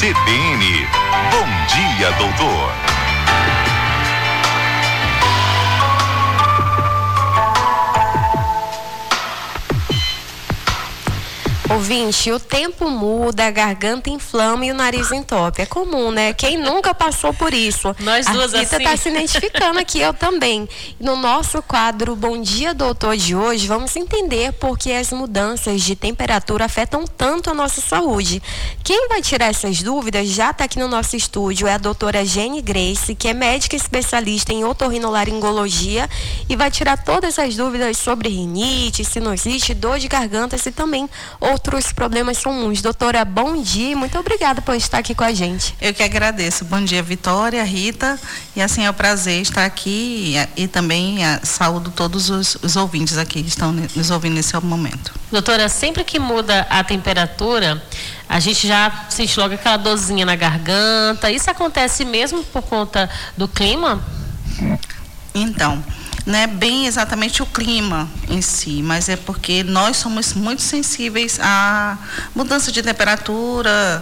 CBN. Bom dia, doutor. Ouvinte, o tempo muda, a garganta inflama e o nariz entope. É comum, né? Quem nunca passou por isso? Nós duas a Rita assim. Tá se identificando aqui, eu também. No nosso quadro Bom Dia, Doutor de hoje, vamos entender por que as mudanças de temperatura afetam tanto a nossa saúde. Quem vai tirar essas dúvidas já está aqui no nosso estúdio, é a doutora Jenny Grace, que é médica especialista em otorrinolaringologia e vai tirar todas as dúvidas sobre rinite, sinusite, dor de garganta e também outros problemas comuns. Doutora, bom dia e muito obrigada por estar aqui com a gente. Eu que agradeço. Bom dia, Vitória, Rita. E assim, é um prazer estar aqui e também saúdo todos os ouvintes aqui que estão nos ouvindo nesse momento. Doutora, sempre que muda a temperatura, a gente já sente logo aquela dorzinha na garganta. Isso acontece mesmo por conta do clima? Então, não é bem exatamente o clima em si, mas é porque nós somos muito sensíveis à mudança de temperatura.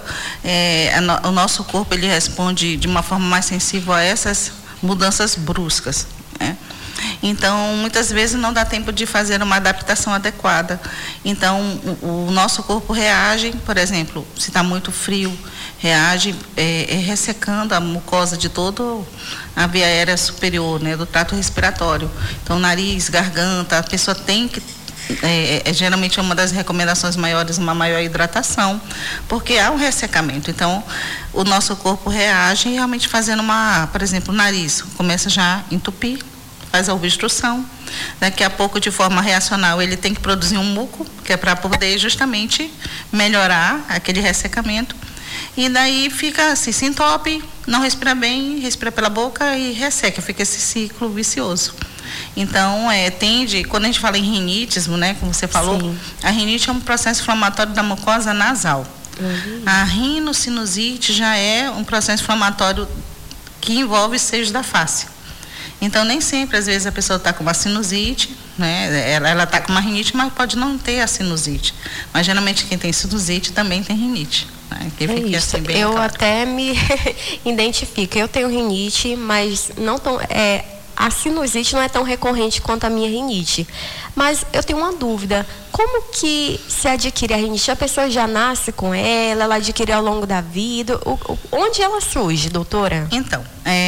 O nosso corpo ele responde de uma forma mais sensível a essas mudanças bruscas, né? Então, muitas vezes não dá tempo de fazer uma adaptação adequada. Então, o nosso corpo reage, por exemplo, se está muito frio, reage ressecando a mucosa de toda a via aérea superior, né, do trato respiratório. Então, nariz, garganta, a pessoa tem que geralmente é uma das recomendações maiores, uma maior hidratação, porque há um ressecamento. Então, o nosso corpo reage realmente fazendo por exemplo, o nariz começa já a entupir, faz a obstrução. Daqui a pouco, de forma reacional, ele tem que produzir um muco, que é para poder justamente melhorar aquele ressecamento. E daí fica assim, se entope, não respira bem, respira pela boca e resseca, fica esse ciclo vicioso. Então, quando a gente fala em rinitismo, né, como você falou, sim, a rinite é um processo inflamatório da mucosa nasal. A rinocinusite já é um processo inflamatório que envolve seios da face. Então, nem sempre, às vezes, a pessoa está com uma sinusite, né? Ela está com uma rinite, mas pode não ter a sinusite. Mas, geralmente, quem tem sinusite também tem rinite. Né? Que fica isso. Assim, bem eu claro. Até me identifico. Eu tenho rinite, mas não tão... a sinusite não é tão recorrente quanto a minha rinite. Mas eu tenho uma dúvida. Como que se adquire a rinite? A pessoa já nasce com ela adquire ao longo da vida? Onde ela surge, doutora? Então,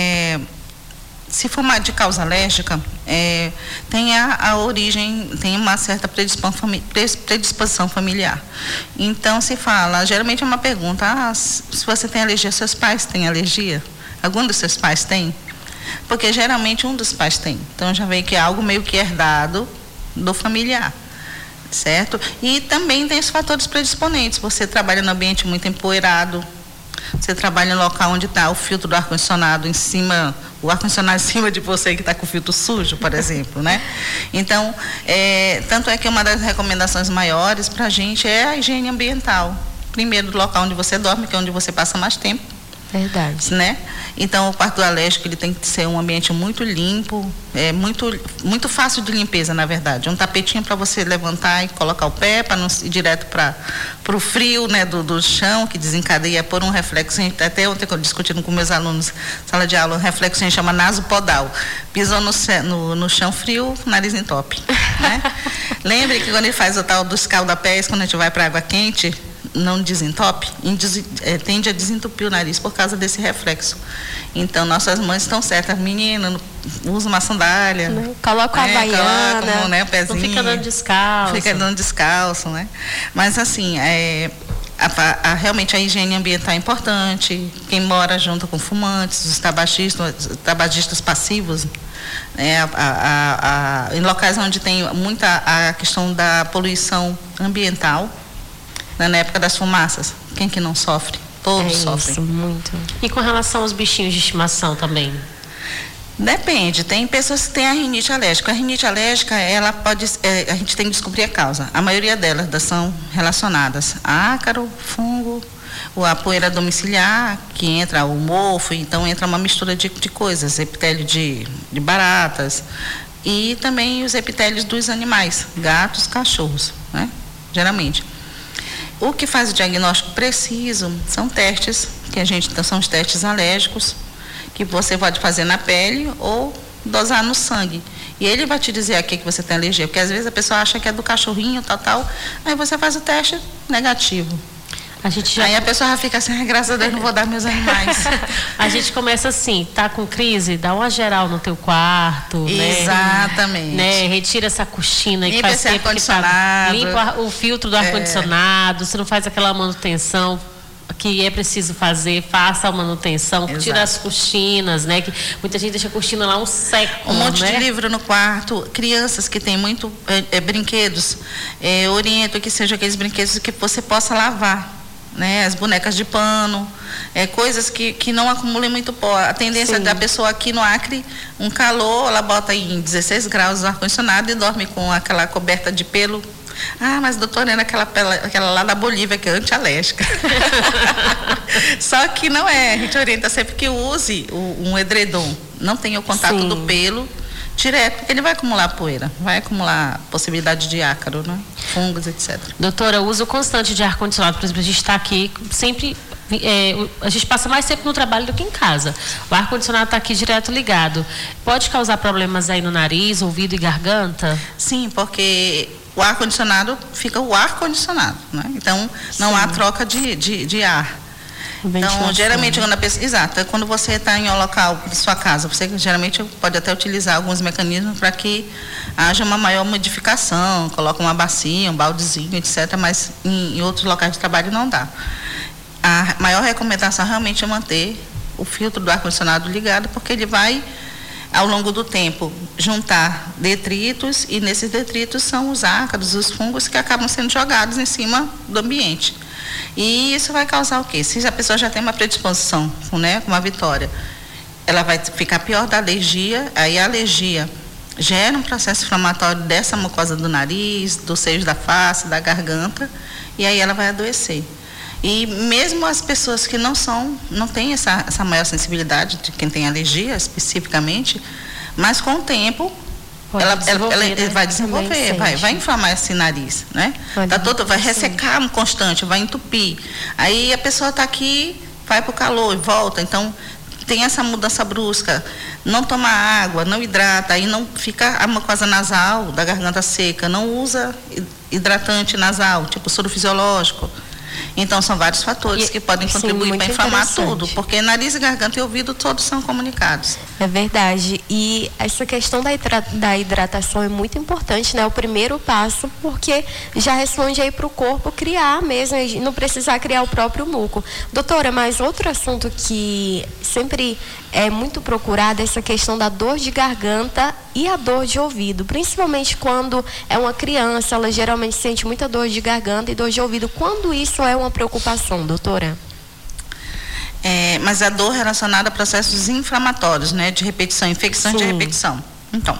se for de causa alérgica, tem a origem, tem uma certa predisposição familiar. Então, se fala, geralmente é uma pergunta, se você tem alergia, seus pais têm alergia? Algum dos seus pais tem? Porque geralmente um dos pais tem. Então, já veio que é algo meio que herdado do familiar, certo? E também tem os fatores predisponentes. Você trabalha no ambiente muito empoeirado, você trabalha no local onde está o filtro do ar-condicionado em cima, o ar-condicionado em cima de você que está com o filtro sujo, por exemplo, né? Então, tanto é que uma das recomendações maiores para a gente é a higiene ambiental. Primeiro, do local onde você dorme, que é onde você passa mais tempo. Verdade. Né? Então, o quarto alérgico ele tem que ser um ambiente muito limpo, muito fácil de limpeza, na verdade. Um tapetinho para você levantar e colocar o pé, para não ir direto para o frio, né, do chão, que desencadeia por um reflexo. Até ontem, discutindo com meus alunos na sala de aula, um reflexo que a gente chama nasopodal. Pisou no chão frio, nariz entope. Né? Lembre que quando ele faz o tal dos escaldapés, quando a gente vai para água quente, não desentope, tende a desentupir o nariz por causa desse reflexo. Então, nossas mães estão certas. Menina, usa uma sandália. Coloca a havaiana. Coloca, o pezinho. Não fica andando descalço. Fica andando descalço, né? Mas, assim, realmente a higiene ambiental é importante. Quem mora junto com fumantes, os tabagistas passivos, em locais onde tem muita a questão da poluição ambiental, na época das fumaças, quem que não sofre? Todos sofrem. Isso, muito. E com relação aos bichinhos de estimação também? Depende, tem pessoas que têm a rinite alérgica. A rinite alérgica, ela pode, a gente tem que descobrir a causa. A maioria delas são relacionadas a ácaro, fungo, a poeira domiciliar, que entra o mofo, então entra uma mistura de coisas, epitélio de baratas e também os epitélios dos animais, gatos, cachorros, né? Geralmente. O que faz o diagnóstico preciso são testes, são os testes alérgicos, que você pode fazer na pele ou dosar no sangue. E ele vai te dizer a que você tem alergia, porque às vezes a pessoa acha que é do cachorrinho, tal, aí você faz o teste negativo. Aí a pessoa já fica assim, graças a Deus, não vou dar meus animais. A gente começa assim, tá com crise, dá uma geral no teu quarto, exatamente, né? Retira essa cortina limpa esse ar-condicionado, limpa o filtro do ar-condicionado, você não faz aquela manutenção que é preciso fazer, faça a manutenção, tira as cortinas, né? Que muita gente deixa a cortina lá um século, um monte de livro no quarto, crianças que têm muito brinquedos, oriento que sejam aqueles brinquedos que você possa lavar, né? As bonecas de pano, coisas que não acumulem muito pó. A tendência da pessoa aqui no Acre, um calor, ela bota em 16 graus no ar-condicionado e dorme com aquela coberta de pelo. Mas doutora, era aquela lá da Bolívia, que é antialérgica. Só que não é, a gente orienta sempre que use um edredom, não tenha o contato do pelo direto, porque ele vai acumular poeira, vai acumular possibilidade de ácaro, né? Fungos, etc. Doutora, o uso constante de ar-condicionado, por exemplo, a gente está aqui sempre, a gente passa mais tempo no trabalho do que em casa. O ar-condicionado está aqui direto ligado. Pode causar problemas aí no nariz, ouvido e garganta? Sim, porque o ar-condicionado fica o ar-condicionado, né? Então, não há troca de ar. Então, geralmente, quando você está em um local de sua casa, você geralmente pode até utilizar alguns mecanismos para que haja uma maior modificação, coloca uma bacia, um baldezinho, etc., mas em outros locais de trabalho não dá. A maior recomendação realmente é manter o filtro do ar-condicionado ligado, porque ele vai, ao longo do tempo, juntar detritos, e nesses detritos são os ácaros, os fungos que acabam sendo jogados em cima do ambiente. E isso vai causar o quê? Se a pessoa já tem uma predisposição, né, com uma vitória, ela vai ficar pior da alergia, aí a alergia gera um processo inflamatório dessa mucosa do nariz, dos seios da face, da garganta, e aí ela vai adoecer. E mesmo as pessoas que não têm essa maior sensibilidade, de quem tem alergia especificamente, mas com o tempo ela vai desenvolver, vai inflamar esse nariz, né? Vai ressecar constante, vai entupir. Aí a pessoa está aqui, vai para o calor e volta, então tem essa mudança brusca, não toma água, não hidrata, aí não fica a mucosa nasal da garganta seca, não usa hidratante nasal, tipo soro fisiológico. Então, são vários fatores que podem contribuir para inflamar tudo, porque nariz, garganta e ouvido todos são comunicados. É verdade. E essa questão da hidratação é muito importante, né? O primeiro passo, porque já responde aí para o corpo criar mesmo, e não precisar criar o próprio muco. Doutora, mas outro assunto que sempre é muito procurado é essa questão da dor de garganta e a dor de ouvido, principalmente quando é uma criança, ela geralmente sente muita dor de garganta e dor de ouvido. Quando isso é uma preocupação, doutora? Mas a dor relacionada a processos inflamatórios, né, de repetição, infecção de repetição. Então,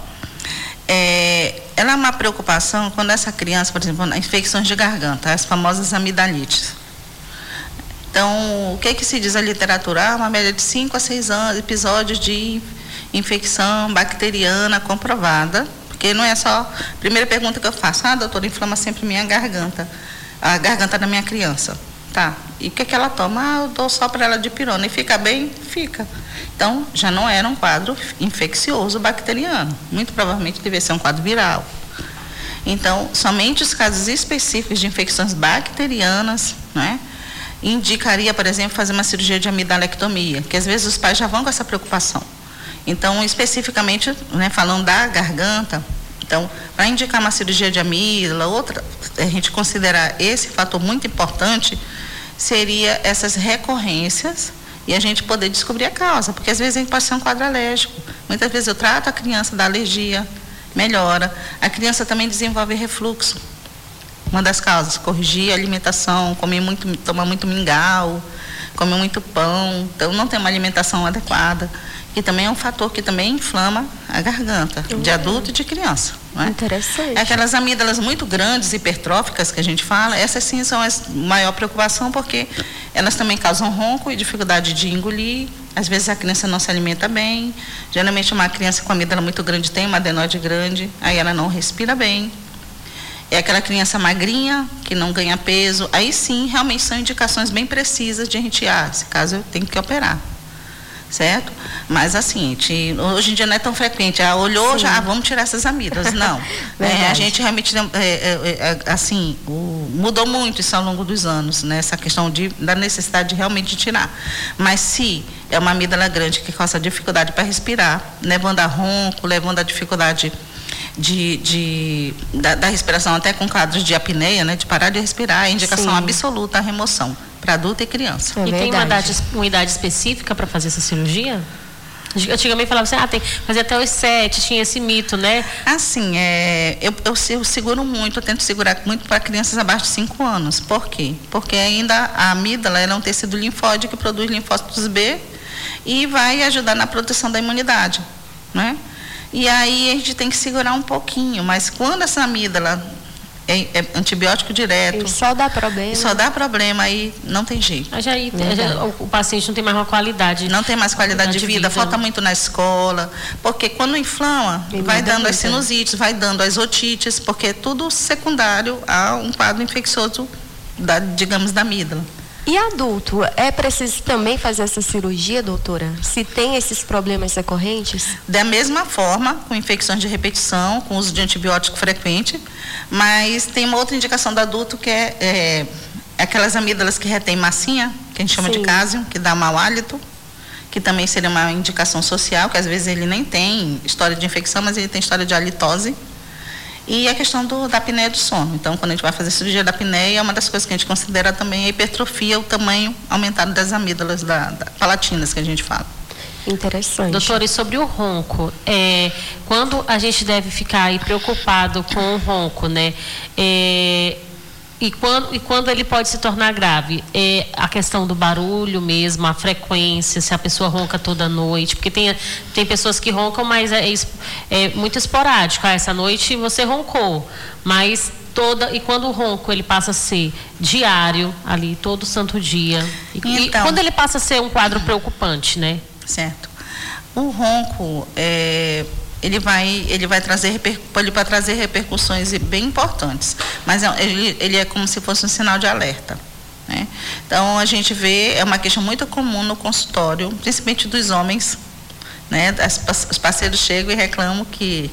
ela é uma preocupação quando essa criança, por exemplo, infecções de garganta, as famosas amidalites. Então, o que se diz na literatura? Uma média de 5 a 6 anos, episódios de infecção bacteriana comprovada, porque não é só a primeira pergunta que eu faço, doutora, inflama sempre minha garganta, a garganta da minha criança. Tá, e o que ela toma? Eu dou só para ela dipirona e fica bem? Fica. Então, já não era um quadro infeccioso bacteriano, muito provavelmente deve ser um quadro viral. Então, somente os casos específicos de infecções bacterianas, né, indicaria, por exemplo, fazer uma cirurgia de amidalectomia, que às vezes os pais já vão com essa preocupação. Então, especificamente, né, falando da garganta, então, para indicar uma cirurgia de amígdala, a gente considerar esse fator muito importante, seria essas recorrências e a gente poder descobrir a causa, porque às vezes a gente pode ser um quadro alérgico. Muitas vezes eu trato a criança da alergia, melhora. A criança também desenvolve refluxo. Uma das causas, corrigir a alimentação, tomar muito mingau, comer muito pão, então não tem uma alimentação adequada, que também é um fator que também inflama a garganta, de adulto e de criança. Não é? Interessante. Aquelas amígdalas muito grandes, hipertróficas que a gente fala, essas sim são a maior preocupação, porque elas também causam ronco e dificuldade de engolir. Às vezes a criança não se alimenta bem, geralmente uma criança com amígdala muito grande tem uma adenoide grande, aí ela não respira bem. é aquela criança magrinha, que não ganha peso, aí sim, realmente são indicações bem precisas de a gente, nesse caso eu tenho que operar. Certo? Mas assim, hoje em dia não é tão frequente. Olhou, já, vamos tirar essas amígdalas. Não. A gente realmente, assim, mudou muito isso ao longo dos anos, né? Essa questão da necessidade de realmente tirar. Mas se é uma amígdala grande que causa dificuldade para respirar, levando a ronco, levando a dificuldade da respiração, até com quadros de apneia, né? De parar de respirar, é indicação absoluta a remoção para adulto e criança. E tem uma idade específica para fazer essa cirurgia? Antigamente falava assim, tem que fazer até os 7, tinha esse mito, né? Assim, eu seguro muito, eu tento segurar muito para crianças abaixo de 5 anos. Por quê? Porque ainda a amígdala é um tecido linfóide que produz linfócitos B e vai ajudar na proteção da imunidade, né? E aí a gente tem que segurar um pouquinho, mas quando essa amígdala é antibiótico direto. E só dá problema. Só dá problema, aí não tem jeito. O paciente não tem mais uma qualidade. Não tem mais qualidade de vida, falta muito na escola, porque quando inflama, vai dando as sinusites, vai dando as otites, porque é tudo secundário a um quadro infeccioso, digamos, da amígdala. E adulto, é preciso também fazer essa cirurgia, doutora? Se tem esses problemas recorrentes? Da mesma forma, com infecções de repetição, com uso de antibiótico frequente, mas tem uma outra indicação do adulto que é aquelas amígdalas que retém massinha, que a gente chama de cásium, que dá mau hálito, que também seria uma indicação social, que às vezes ele nem tem história de infecção, mas ele tem história de halitose. E a questão da apneia do sono. Então, quando a gente vai fazer cirurgia da apneia, uma das coisas que a gente considera também a hipertrofia, o tamanho aumentado das amígdalas palatinas, que a gente fala. Interessante. Doutora, e sobre o ronco, quando a gente deve ficar aí preocupado com o ronco, né? E quando ele pode se tornar grave? É a questão do barulho mesmo, a frequência, se a pessoa ronca toda noite, porque tem pessoas que roncam, mas é muito esporádico. Essa noite você roncou, mas e quando o ronco ele passa a ser diário, ali, todo santo dia. E quando ele passa a ser um quadro preocupante, né? Certo. O ronco, ele vai trazer repercussões bem importantes, mas ele é como se fosse um sinal de alerta, né? Então a gente vê, é uma queixa muito comum no consultório, principalmente dos homens, né? Os parceiros chegam e reclamam que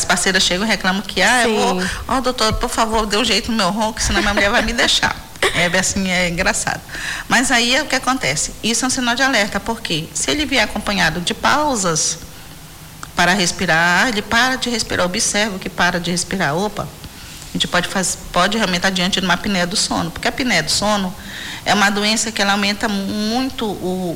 doutor, por favor, dê um jeito no meu ronco, senão minha mulher vai me deixar. É engraçado. Mas aí o que acontece? Isso é um sinal de alerta, porque se ele vier acompanhado de pausas para respirar, ele para de respirar, observa que para de respirar. Opa, a gente pode realmente estar diante de uma apneia do sono, porque a apneia do sono é uma doença que ela aumenta muito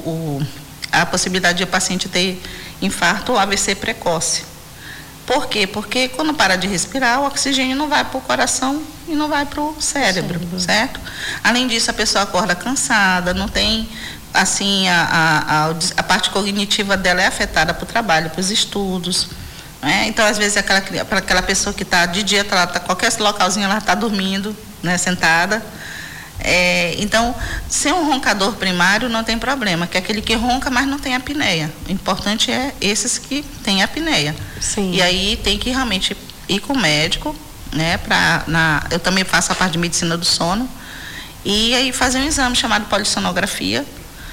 a possibilidade de o paciente ter infarto ou AVC precoce. Por quê? Porque quando para de respirar, o oxigênio não vai para o coração e não vai para o cérebro, certo? Além disso, a pessoa acorda cansada, não tem, assim, a parte cognitiva dela é afetada para o trabalho, para os estudos, né? Então, às vezes, para aquela pessoa que está de dia, qualquer localzinho ela está dormindo, né, sentada. Então, ser um roncador primário não tem problema, que é aquele que ronca, mas não tem apneia. O importante é esses que têm apneia. Sim. E aí tem que realmente ir com o médico, né? Eu também faço a parte de medicina do sono, e aí fazer um exame chamado polissonografia,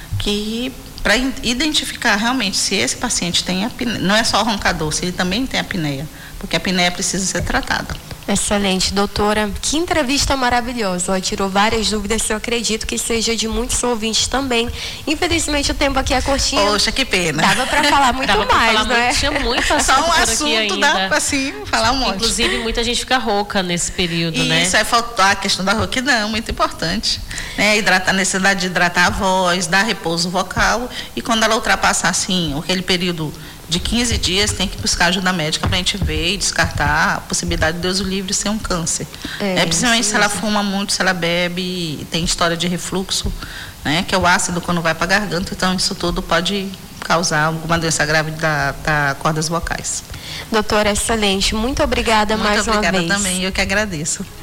para identificar realmente se esse paciente tem apneia. Não é só roncador, se ele também tem apneia, porque a apneia precisa ser tratada. Excelente, doutora. Que entrevista maravilhosa. Ela tirou várias dúvidas, eu acredito que seja de muitos ouvintes também. Infelizmente, o tempo aqui é curtinho. Poxa, que pena. Dava para falar muito mais, não é? Tinha muito assunto. Só um assunto dá para falar um monte. Inclusive, muita gente fica rouca nesse período, né? Isso, faltar a questão da rouquidão, muito importante. Né? A necessidade de hidratar a voz, dar repouso vocal, e quando ela ultrapassar, assim, aquele período de 15 dias, tem que buscar ajuda médica para a gente ver e descartar a possibilidade de Deus o livre ser um câncer. Principalmente se ela fuma muito, se ela bebe, tem história de refluxo, né, que é o ácido quando vai para a garganta, então isso tudo pode causar alguma doença grave da cordas vocais. Doutora, excelente. Muito obrigada mais uma vez. Muito obrigada também, eu que agradeço.